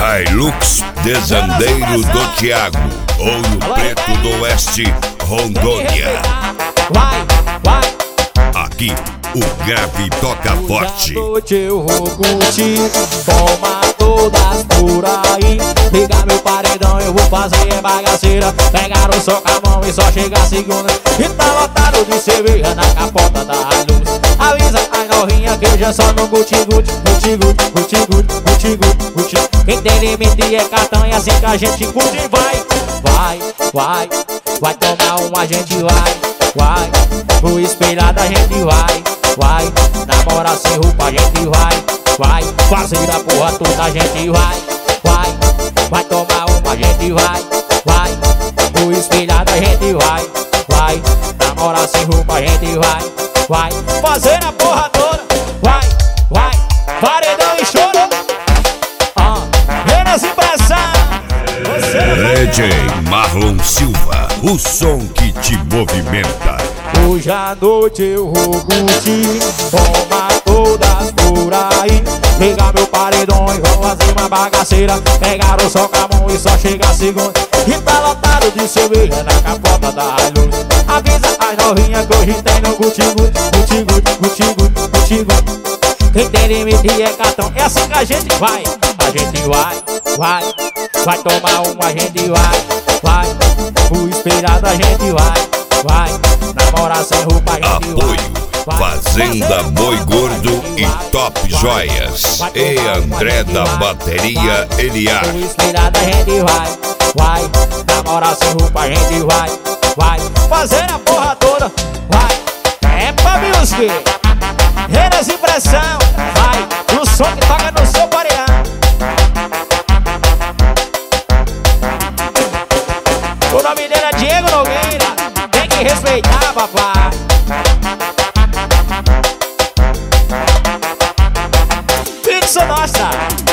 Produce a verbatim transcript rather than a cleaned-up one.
Hilux Desandeiro do Thiago, Ouro Preto do Oeste, Rondônia. Vai, vai. Aqui o grave toca forte. Hoje à noite eu vou curtir, toma todas por aí. Liga meu paredão, eu vou fazer bagaceira. Pegar o som com a mão e só chegar a segunda. E tá lotado de cerveja na capota da Hilux. Avisa a novinha que hoje é só no guti-guti, guti-guti, guti-guti, guti-guti, guti. Quem tem limite é cartão e assim que a gente curte. Vai, vai, vai, vai tomar um, a gente vai, vai. Pro espelhado a gente vai, vai. Namorar sem roupa a gente vai, vai. Fazer a porra toda a gente vai, vai. Vai tomar uma a gente vai, vai. Pro espelhado a gente vai, vai. Namorar sem roupa a gente vai, vai. Fazer a porra toda, vai, vai. Paredão e choro, ah, vem nas impressão. D J Marlon Silva, o som que te movimenta. Hoje à noite eu vou curtir, toma todas por aí. Liga meu paredão e vamos fazer uma bagaceira. Pegar o sol com a mão e só chega a segunda. E tá lotado de cerveja na capota da Hilux. Avisa as novinhas que hoje tem no guti-guti, guti-guti, guti-guti, guti-guti. Quem tem limite é cartão, é assim que a gente vai. A gente vai, vai. Vai tomar uma, a gente vai, vai. O espelhado a gente vai, vai. Namorar sem roupa a gente vai. Apoio Fazenda Boi Gordo e Top Joias. E André da Bateria Eliar. O espelhado a gente vai, vai. Namorar sem roupa a gente vai, vai. Fazer a porra toda, vai. É pra music, Renas Impressão, vai. O som que toca no seu pareão. O nome dele é Diego Nogueira, tem que respeitar, papai. Pizza nossa.